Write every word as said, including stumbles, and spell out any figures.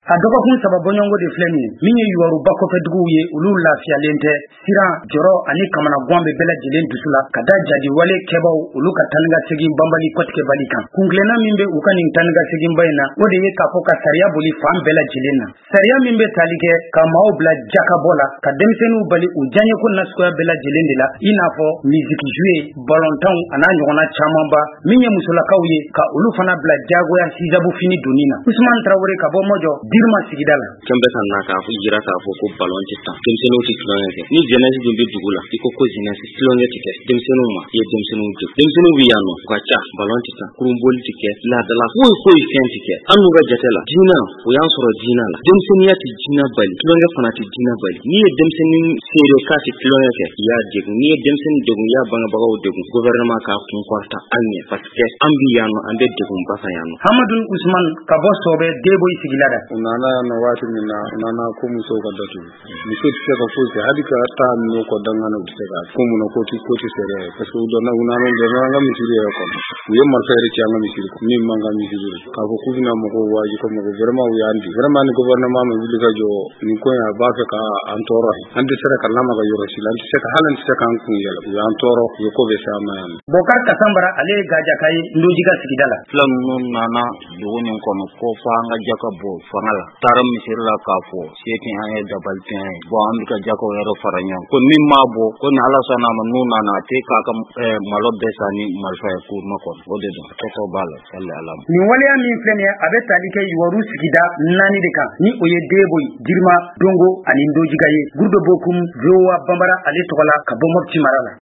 a dɔgɔkun saba bɔɲɔgɔnko de filɛ nin ye min ye yuwaruba kɔfɛduguw ye olu lafiyalen tɛ siran jɔrɔ ani kamana gan bɛ bɛɛ lajɛlen dusu la ka da jadiwale kɛbaw olu ka tani ka segin banbali kɔtigɛbali kan kungilenna min bɛ u ka nin tani ka seginba in na o de ye k'a fɔ ka sariya boli fan bɛɛ lajɛlen na sariya min bɛ tali kɛ ka maaw bila jakabɔ la ka denmisɛnninw bali u janyeko nasuguya bɛɛ lajɛlen de la i n'a fɔ misiki juye balɔntanw a n'a ɲɔgɔnna camanba min ye musolakaw ye ka olu fana bila jagoya sisabu fini donni na Usman Traore ka bɔ Mɔjɔ Dirima sigida la fɛn bɛ ka na k'a fɔ jira k'a fɔ ko balon tɛ tan denmisɛnninw tɛ tulonkɛ kɛ ni jeunesse dun bɛ dugu la i ko ko jeunesse tulonkɛ tɛ kɛ denmisɛnninw ma i ye denmisɛnninw jɔ denmisɛnninw bɛ yan nɔ u ka ca balon tɛ tan kurunboli tɛ kɛ laadala foyi foyi fɛn tɛ kɛ an n'u ka jate la diina o y'an sɔrɔ diina la denmisɛnninya tɛ diina bali tulonkɛ fana tɛ diina bali n'i ye denmisɛnnin seere k'a tɛ tulonkɛ kɛ i y'a degun n'i ye denmisɛnnin degun i y'a bangebagaw degun gouvernement k'a kun kɔrɔta an ɲɛ parce que an bɛ yan nɔ an bɛ degun ba kan yan nɔ Hamadu Usman ka bɔ Sɔbɛ Deboyi sigila da u nana yan nɔ waati min na u nana ko musow ka datugu muso tɛ se ka foyi kɛ hali ka taa minnu kɔ dangana u tɛ se ka ko mun na ko tɛ ko tɛ sariya ye parce que u donna u nana donna an ka misiri yɛrɛ kɔnɔ u ye marifa yɛrɛ ci an ka misiri min man ka misiri ye k'a fɔ k'u bɛna mɔgɔw waaji ko mɔgɔ vraiment u y'an di vraiment ni gouvernement ma wuli ka jɔ nin ko in a b'a fɛ ka an tɔɔrɔ an tɛ se ka lamaga yɔrɔ si la an tɛ se ka hali an tɛ se k'an kun yɛlɛ u y'an tɔɔrɔ u ye ko bɛ se an ma yan Bokar Kasambara ale ye Gajaka ye Ndojiga sigida la fila ninnu nana dugu nin kɔnɔ ko fɔ an ka jaka bɔ fanga la taara misiri la k'a fɔ se tɛ an ye dabali tɛ ye bon an bɛ ka jakaw yɛrɛ fara ɲɔgɔn ko min m'a bɔ ko ni ala sɔnna a ma n'u nana a tɛ k'a ka malo bɛɛ san ni marifa ye k'u ma kɔnɔ o de don tɔgɔ b'a la sali ala ma nin waleya min filɛ nin ye a bɛ tali kɛ Yuwaru sigida naani de kan ni o ye Deboyi Dirima Dongo ani Ndojiga ye Gurdo Bokum Jowa Bambara ale tɔgɔ la ka bɔ Mopti mara la